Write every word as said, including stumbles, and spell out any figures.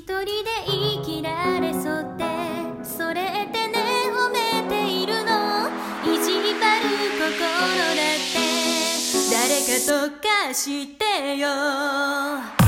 一人で生きられそうってそれってね褒めているの意地張る心だって誰かとかしてよ